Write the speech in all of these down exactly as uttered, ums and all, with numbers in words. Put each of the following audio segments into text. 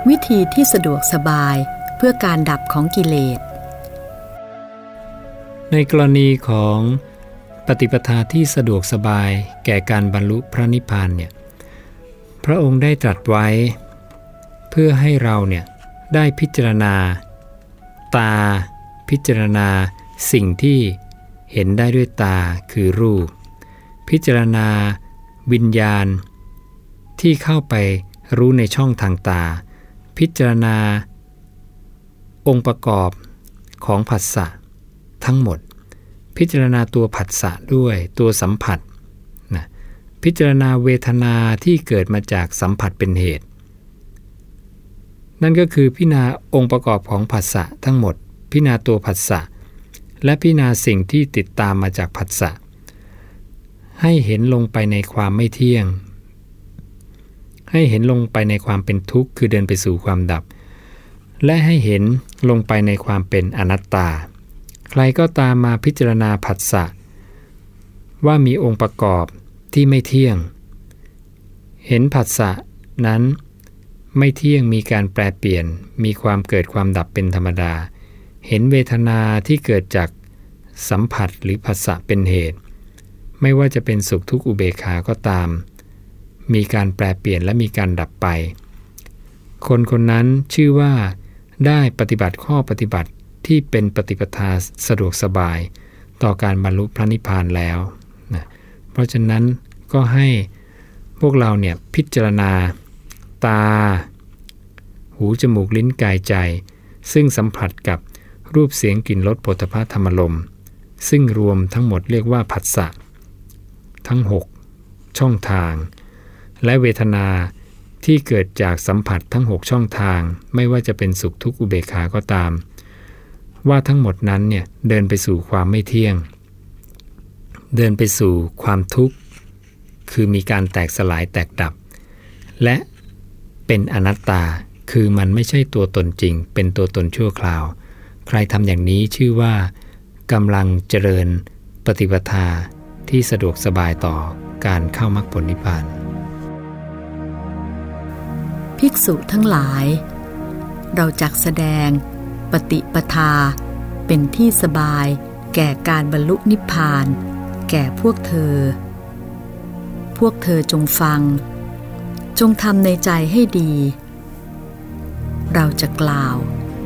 วิธีที่สะดวกสบายเพื่อการดับของกิเลสในกรณีของปฏิปทาที่สะดวกสบายแก่การบรรลุพระนิพพานเนี่ยพระองค์ได้ตรัสไว้เพื่อให้เราเนี่ยได้พิจารณาตาพิจารณาสิ่งที่เห็นได้ด้วยตาคือรูปพิจารณาวิญญาณที่เข้าไปรู้ในช่องทางตาพิจารณาองค์ประกอบของผัสสะทั้งหมดพิจารณาตัวผัสสะด้วยตัวสัมผัสนะพิจารณาเวทนาที่เกิดมาจากสัมผัสเป็นเหตุนั่นก็คือพิจารณาองค์ประกอบของผัสสะทั้งหมดพิจารณาตัวผัสสะและพิจารณาสิ่งที่ติดตามมาจากผัสสะให้เห็นลงไปในความไม่เที่ยงให้เห็นลงไปในความเป็นทุกข์คือเดินไปสู่ความดับและให้เห็นลงไปในความเป็นอนัตตาใครก็ตามมาพิจารณาผัสสะว่ามีองค์ประกอบที่ไม่เที่ยงเห็นผัสสะนั้นไม่เที่ยงมีการแปรเปลี่ยนมีความเกิดความดับเป็นธรรมดาเห็นเวทนาที่เกิดจากสัมผัสหรือผัสสะเป็นเหตุไม่ว่าจะเป็นสุขทุกข์อุเบกขาก็ตามมีการแปรเปลี่ยนและมีการดับไปคนคนนั้นชื่อว่าได้ปฏิบัติข้อปฏิบัติที่เป็นปฏิปทาสะดวกสบายต่อการบรรลุพระนิพพานแล้วนะเพราะฉะนั้นก็ให้พวกเราเนี่ยพิจารณาตาหูจมูกลิ้นกายใจซึ่งสัมผัสกับรูปเสียงกลิ่นรสโผฏฐัพพะธรรมารมณ์ซึ่งรวมทั้งหมดเรียกว่าผัสสะทั้งหกช่องทางและเวทนาที่เกิดจากสัมผัสทั้งหกช่องทางไม่ว่าจะเป็นสุขทุกข์อุเบกขาก็ตามว่าทั้งหมดนั้นเนี่ยเดินไปสู่ความไม่เที่ยงเดินไปสู่ความทุกข์คือมีการแตกสลายแตกดับและเป็นอนัตตาคือมันไม่ใช่ตัวตนจริงเป็นตัวตนชั่วคราวใครทำอย่างนี้ชื่อว่ากำลังเจริญปฏิปทาที่สะดวกสบายต่อการเข้ามรรคผลนิพพานภิกษุทั้งหลายเราจักแสดงปฏิปทาเป็นที่สบายแก่การบรรลุนิพพานแก่พวกเธอพวกเธอจงฟังจงทำในใจให้ดีเราจะกล่าว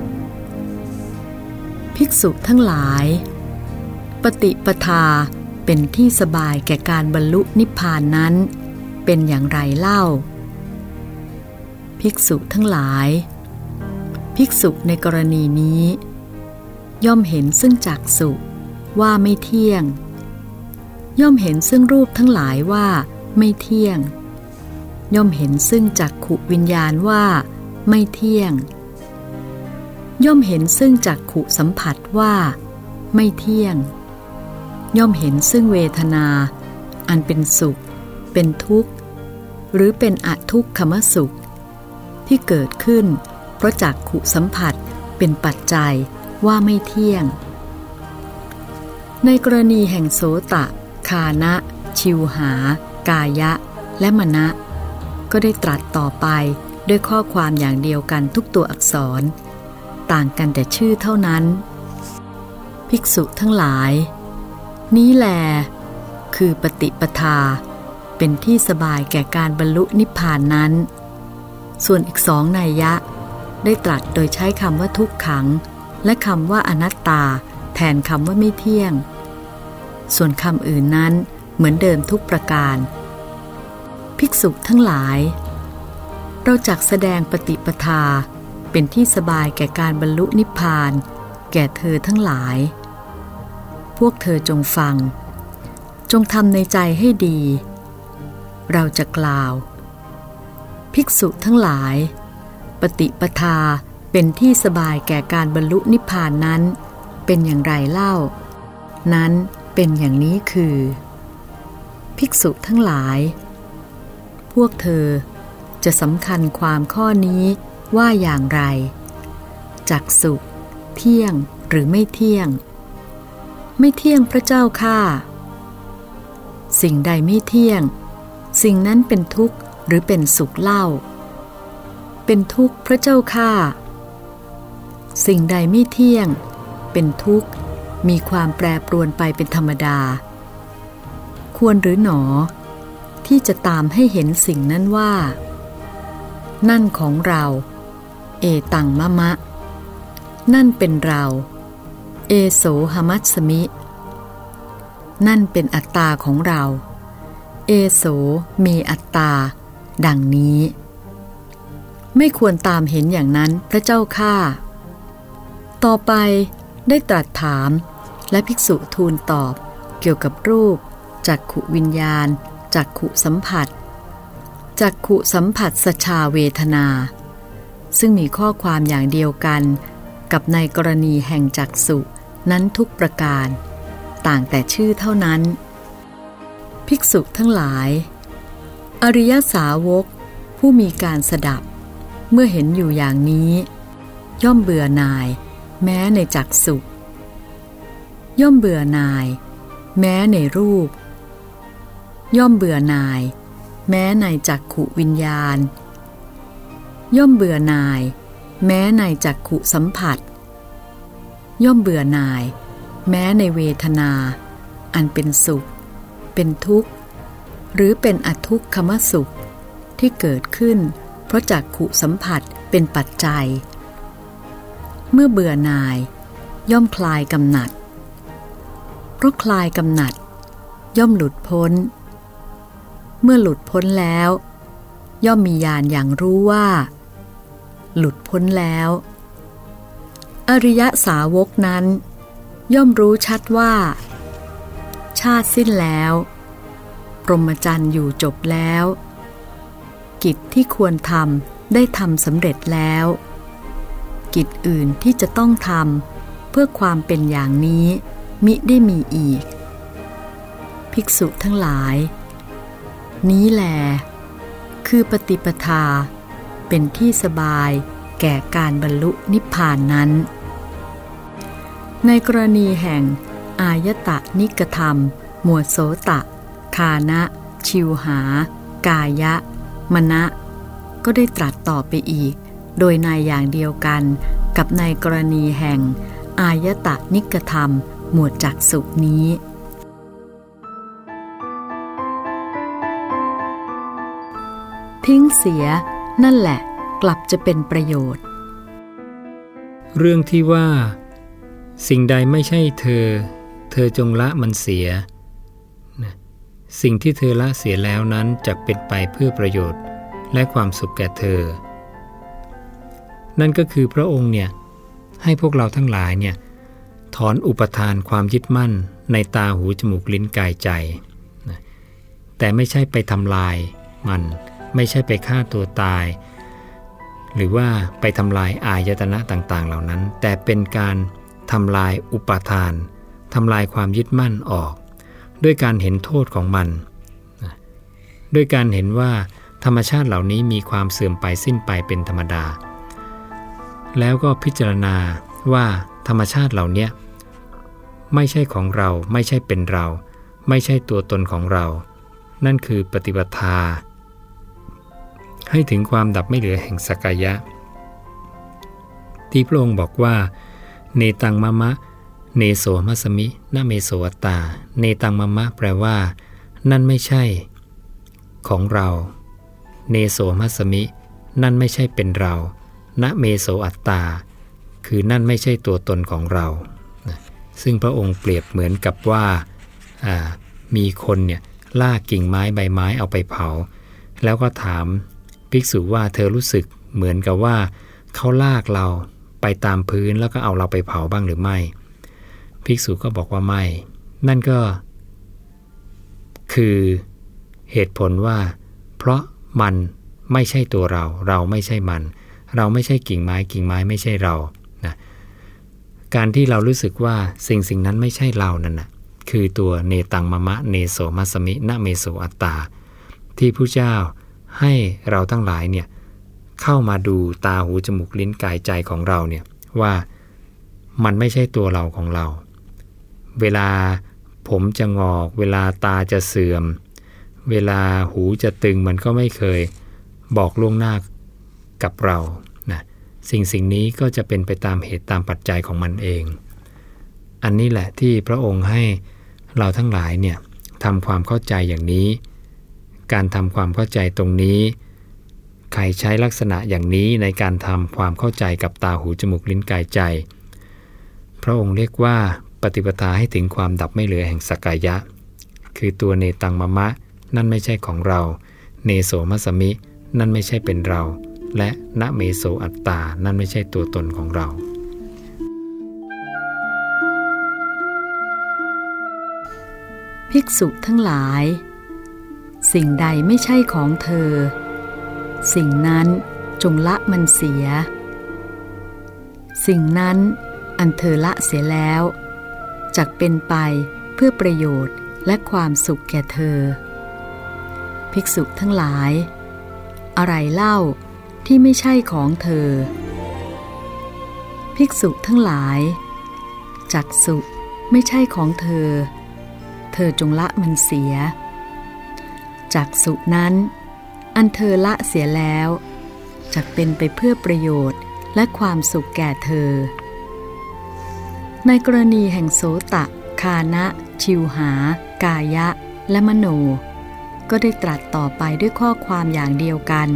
ภิกษุทั้งหลายปฏิปทาเป็นที่สบายแก่การบรรลุนิพพานนั้นเป็นอย่างไรเล่าภิกษุทั้งหลายภิกษุในกรณีนี้ย่อมเห็นซึ่งจักษุว่าไม่เที่ยงย่อมเห็นซึ่งรูปทั้งหลายว่าไม่เที่ยงย่อมเห็นซึ่งจักขุวิญญาณว่าไม่เที่ยงย่อมเห็นซึ่งจักขุสัมผัสว่าไม่เที่ยงย่อมเห็นซึ่งเวทนาอันเป็นสุขเป็นทุกข์หรือเป็นอทุกขมสุขที่เกิดขึ้นเพราะจักขุสัมผัสเป็นปัจจัยว่าไม่เที่ยงในกรณีแห่งโสตะคานะชิวหากายะและมนะก็ได้ตรัสต่อไปด้วยข้อความอย่างเดียวกันทุกตัวอักษรต่างกันแต่ชื่อเท่านั้นภิกษุทั้งหลายนี้แลคือปฏิปทาเป็นที่สบายแก่การบรรลุนิพพานนั้นส่วนอีกสองนัยยะได้ตรัสโดยใช้คำว่าทุกขังและคำว่าอนัตตาแทนคำว่าไม่เที่ยงส่วนคำอื่นนั้นเหมือนเดิมทุกประการภิกษุทั้งหลายเราจักแสดงปฏิปทาเป็นที่สบายแก่การบรรลุนิพพานแก่เธอทั้งหลายพวกเธอจงฟังจงทำในใจให้ดีเราจะกล่าวภิกษุทั้งหลายปฏิปทาเป็นที่สบายแก่การบรรลุนิพพานนั้นเป็นอย่างไรเล่านั้นเป็นอย่างนี้คือภิกษุทั้งหลายพวกเธอจะสำคัญความข้อนี้ว่าอย่างไรจักษุเที่ยงหรือไม่เที่ยงไม่เที่ยงพระเจ้าข้าสิ่งใดไม่เที่ยงสิ่งนั้นเป็นทุกข์หรือเป็นสุขเล่าเป็นทุกข์พระเจ้าข้าสิ่งใดไม่เที่ยงเป็นทุกข์มีความแปรปรวนไปเป็นธรรมดาควรหรือหนอที่จะตามให้เห็นสิ่งนั้นว่านั่นของเราเอตังมะมะนั่นเป็นเราเอโสหมัสสมินั่นเป็นอัตตาของเราเอโสมีอัตตาดังนี้ไม่ควรตามเห็นอย่างนั้นพระเจ้าข้าต่อไปได้ตรัสถามและภิกษุทูลตอบเกี่ยวกับรูปจักขุวิญญาณจักขุสัมผัสจักขุสัมผัสสชาเวทนาซึ่งมีข้อความอย่างเดียวกันกับในกรณีแห่งจักษุนั้นทุกประการต่างแต่ชื่อเท่านั้นภิกษุทั้งหลายอริยสาวกผู้มีการสดับเมื่อเห็นอยู่อย่างนี้ย่อมเบื่อหน่ายแม้ในจักษุย่อมเบื่อหน่ายแม้ในรูปย่อมเบื่อหน่ายแม้ในจักขุวิญญาณย่อมเบื่อหน่ายแม้ในจักขุสัมผัสย่อมเบื่อหน่ายแม้ในเวทนาอันเป็นสุขเป็นทุกข์หรือเป็นอทุกขมสุขที่เกิดขึ้นเพราะจักขุสัมผัสเป็นปัจจัยเมื่อเบื่อหน่ายย่อมคลายกำหนัดเพราะคลายกำหนัดย่อมหลุดพ้นเมื่อหลุดพ้นแล้วย่อมมีญาณอย่างรู้ว่าหลุดพ้นแล้วอริยสาวกนั้นย่อมรู้ชัดว่าชาติสิ้นแล้วพรหมจรรย์อยู่จบแล้วกิจที่ควรทำได้ทำสำเร็จแล้วกิจอื่นที่จะต้องทำเพื่อความเป็นอย่างนี้มิได้มีอีกภิกษุทั้งหลายนี้แลคือปฏิปทาเป็นที่สบายแก่การบรรลุนิพพานนั้นในกรณีแห่งอายตะนิกธรรมหมวดโสตะคานะชิวหากายะมนะก็ได้ตรัสต่อไปอีกโดยในอย่างเดียวกันกับในกรณีแห่งอายตะนิกธรรมหมวดจักษุนี้ทิ้งเสียนั่นแหละกลับจะเป็นประโยชน์เรื่องที่ว่าสิ่งใดไม่ใช่เธอเธอจงละมันเสียนะสิ่งที่เธอละเสียแล้วนั้นจะเป็นไปเพื่อประโยชน์และความสุขแก่เธอนั่นก็คือพระองค์เนี่ยให้พวกเราทั้งหลายเนี่ยถอนอุปทานความยึดมั่นในตาหูจมูกลิ้นกายใจนะแต่ไม่ใช่ไปทำลายมันไม่ใช่ไปฆ่าตัวตายหรือว่าไปทำลายอายตนะต่างๆเหล่านั้นแต่เป็นการทำลายอุปทานทำลายความยึดมั่นออกด้วยการเห็นโทษของมันด้วยการเห็นว่าธรรมชาติเหล่านี้มีความเสื่อมไปสิ้นไปเป็นธรรมดาแล้วก็พิจารณาว่าธรรมชาติเหล่านี้ไม่ใช่ของเราไม่ใช่เป็นเราไม่ใช่ตัวตนของเรานั่นคือปฏิปทาให้ถึงความดับไม่เหลือแห่งสักกายะที่พระองค์บอกว่าเนตังมะมะเนโสมัสสมินะเมโสอัตตาเนตังมะมะแปลว่านั่นไม่ใช่ของเราเนโสมัสสมินั่นไม่ใช่เป็นเรานะเมโสอัตตาคือนั่นไม่ใช่ตัวตนของเราซึ่งพระองค์เปรียบเหมือนกับว่ามีคนเนี่ยลากกิ่งไม้ใบไม้เอาไปเผาแล้วก็ถามภิกษุว่าเธอรู้สึกเหมือนกับว่าเขาลากเราไปตามพื้นแล้วก็เอาเราไปเผาบ้างหรือไม่ภิกษุก็บอกว่าไม่นั่นก็คือเหตุผลว่าเพราะมันไม่ใช่ตัวเราเราไม่ใช่มันเราไม่ใช่กิ่งไม้กิ่งไม้ไม่ใช่เรานะการที่เรารู้สึกว่าสิ่งสิ่งนั้นไม่ใช่เรานั่นนะคือตัวเนตังมะมะเนโสมัสสมินะเมโสอัตตาที่พระเจ้าให้เราทั้งหลายเนี่ยเข้ามาดูตาหูจมูกลิ้นกายใจของเราเนี่ยว่ามันไม่ใช่ตัวเราของเราเวลาผมจะงอกเวลาตาจะเสื่อมเวลาหูจะตึงมันก็ไม่เคยบอกล่วงหน้ากับเรานะสิ่งสิ่งนี้ก็จะเป็นไปตามเหตุตามปัจจัยของมันเองอันนี้แหละที่พระองค์ให้เราทั้งหลายเนี่ยทำความเข้าใจอย่างนี้การทำความเข้าใจตรงนี้ใครใช้ลักษณะอย่างนี้ในการทำความเข้าใจกับตาหูจมูกลิ้นกายใจพระองค์เรียกว่าปฏิปทาให้ถึงความดับไม่เหลือแห่งสักกายะคือตัวเนตังมะมะนั่นไม่ใช่ของเราเนโสมัสสมินั่นไม่ใช่เป็นเราและนะเมโสอัตตานั่นไม่ใช่ตัวตนของเราภิกษุทั้งหลายสิ่งใดไม่ใช่ของเธอสิ่งนั้นจงละมันเสียสิ่งนั้นอันเธอละเสียแล้วจักเป็นไปเพื่อประโยชน์และความสุขแก่เธอภิกษุทั้งหลายอะไรเล่าที่ไม่ใช่ของเธอภิกษุทั้งหลายจักษุไม่ใช่ของเธอเธอจงละมันเสียจักษุนั้นอันเธอละเสียแล้วจักเป็นไปเพื่อประโยชน์และความสุขแก่เธอในกรณีแห่งโสตะคานะชิวหากายะและมโนก็ได้ตรัสต่อไปด้วยข้อความอย่างเดียวกัน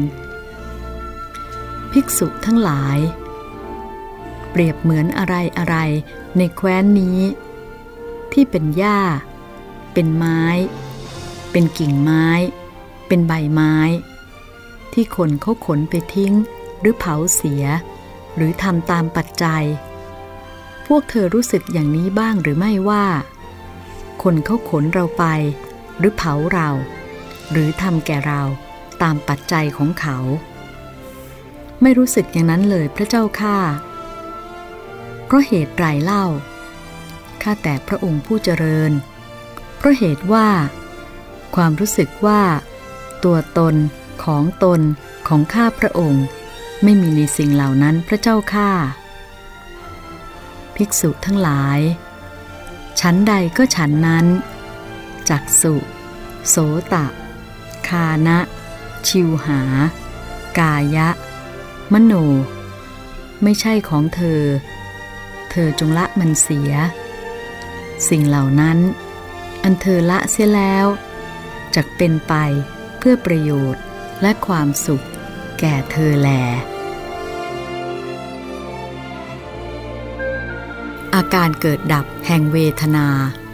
ภิกษุทั้งหลายเปรียบเหมือนอะไรอะไรในแคว้นนี้ที่เป็นหญ้าเป็นไม้เป็นกิ่งไม้เป็นใบไม้ที่คนเขาขนไปทิ้งหรือเผาเสียหรือทำตามปัจจัยพวกเธอรู้สึกอย่างนี้บ้างหรือไม่ว่าคนเขาขนเราไปหรือเผาเราหรือทำแก่เราตามปัจจัยของเขาไม่รู้สึกอย่างนั้นเลยพระเจ้าข้าเพราะเหตุไรเล่าข้าแต่พระองค์ผู้เจริญเพราะเหตุว่าความรู้สึกว่าตัวตนของตนของข้าพระองค์ไม่มีในสิ่งเหล่านั้นพระเจ้าข้าภิกษุทั้งหลายฉันใดก็ฉันนั้นจักษุโสตะคานะชิวหากายะมโนไม่ใช่ของเธอเธอจงละมันเสียสิ่งเหล่านั้นอันเธอละเสียแล้วจักเป็นไปเพื่อประโยชน์และความสุขแก่เธอแลอาการเกิดดับแห่งเวทนา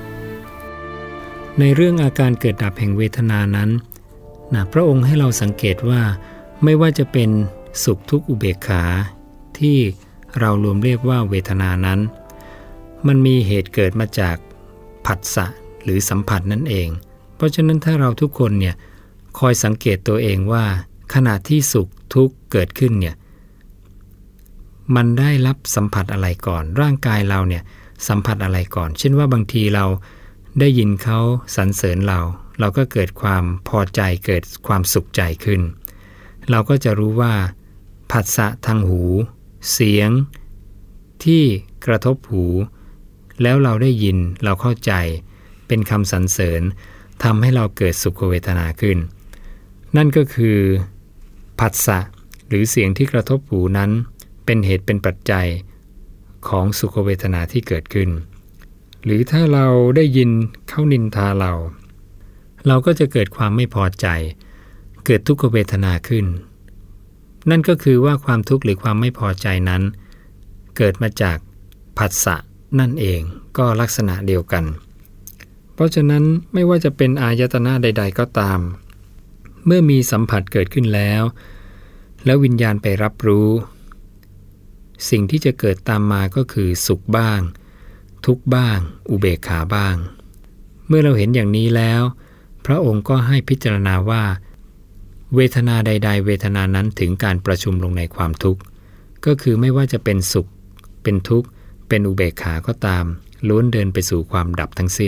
ในเรื่องอาการเกิดดับแห่งเวทนานั้นนะพระองค์ให้เราสังเกตว่าไม่ว่าจะเป็นสุขทุกข์อุเบกขาที่เรารวมเรียกว่าเวทนานั้นมันมีเหตุเกิดมาจากผัสสะหรือสัมผัสนั่นเองเพราะฉะนั้นถ้าเราทุกคนเนี่ยคอยสังเกตตัวเองว่าขณะที่สุขทุกข์เกิดขึ้นเนี่ยมันได้รับสัมผัสอะไรก่อนร่างกายเราเนี่ยสัมผัสอะไรก่อนเช่นว่าบางทีเราได้ยินเขาสรรเสริญเราเราก็เกิดความพอใจเกิดความสุขใจขึ้นเราก็จะรู้ว่าผัสสะทางหูเสียงที่กระทบหูแล้วเราได้ยินเราเข้าใจเป็นคำสรรเสริญทำให้เราเกิดสุขเวทนาขึ้นนั่นก็คือผัสสะหรือเสียงที่กระทบหูนั้นเป็นเหตุเป็นปัจจัยของสุขเวทนาที่เกิดขึ้นหรือถ้าเราได้ยินเขานินทาเราเราก็จะเกิดความไม่พอใจเกิดทุกขเวทนาขึ้นนั่นก็คือว่าความทุกข์หรือความไม่พอใจนั้นเกิดมาจากผัสสะนั่นเองก็ลักษณะเดียวกันเพราะฉะนั้นไม่ว่าจะเป็นอายตนะใดๆก็ตามเมื่อมีสัมผัสเกิดขึ้นแล้วแล้ววิญญาณไปรับรู้สิ่งที่จะเกิดตามมาก็คือสุขบ้างทุกข์บ้างอุเบกขาบ้างเมื่อเราเห็นอย่างนี้แล้วพระองค์ก็ให้พิจารณาว่าเวทนาใดๆเวทนานั้นถึงการประชุมลงในความทุกข์ก็คือไม่ว่าจะเป็นสุขเป็นทุกข์เป็นอุเบกขาก็ตามล้วนเดินไปสู่ความดับทั้งสิ้น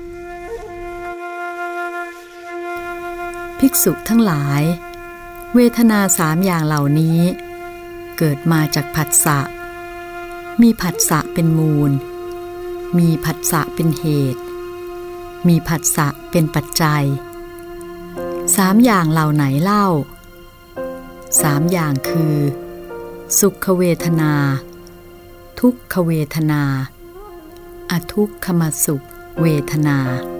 ภิกษุทั้งหลายเวทนาสามอย่างเหล่านี้เกิดมาจากผัสสะมีผัสสะเป็นมูลมีผัสสะเป็นเหตุมีผัสสะเป็นปัจจัยสามอย่างเหล่าไหนเล่าสามอย่างคือสุขเวทนาทุกขเวทนาอทุกขมสุขเวทนา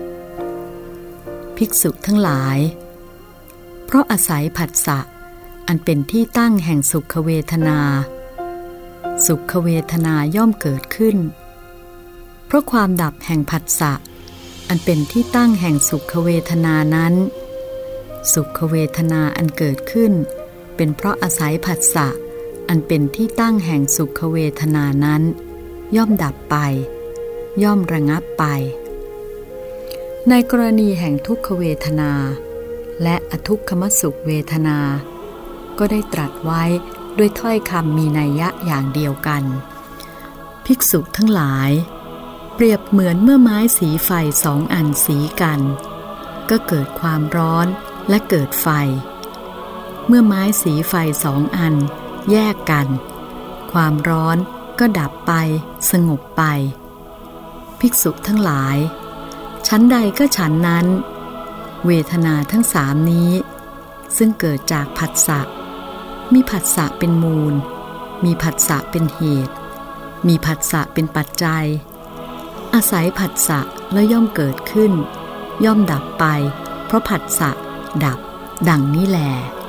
ภิกษุทั้งหลายเพราะอาศัยผัสสะอันเป็นที่ตั้งแห่งสุขเวทนาสุขเวทนาย่อมเกิดขึ้นเพราะความดับแห่งผัสสะอันเป็นที่ตั้งแห่งสุขเวทนานั้นสุขเวทนาอันเกิดขึ้นเป็นเพราะอาศัยผัสสะอันเป็นที่ตั้งแห่งสุขเวทนานั้นย่อมดับไปย่อมระงับไปในกรณีแห่งทุกขเวทนาและอทุกขมสุขเวทนาก็ได้ตรัสไว้ด้วยถ้อยคำมีนัยยะอย่างเดียวกันภิกษุทั้งหลายเปรียบเหมือนเมื่อไม้สีไฟสองอันสีกันก็เกิดความร้อนและเกิดไฟเมื่อไม้สีไฟสองอันแยกกันความร้อนก็ดับไปสงบไปภิกษุทั้งหลายชั้นใดก็ฉันนั้นเวทนาทั้งสามนี้ซึ่งเกิดจากผัสสะมีผัสสะเป็นมูลมีผัสสะเป็นเหตุมีผัสสะเป็นปัจจัยอาศัยผัสสะแล้วย่อมเกิดขึ้นย่อมดับไปเพราะผัสสะดับดังนี้แล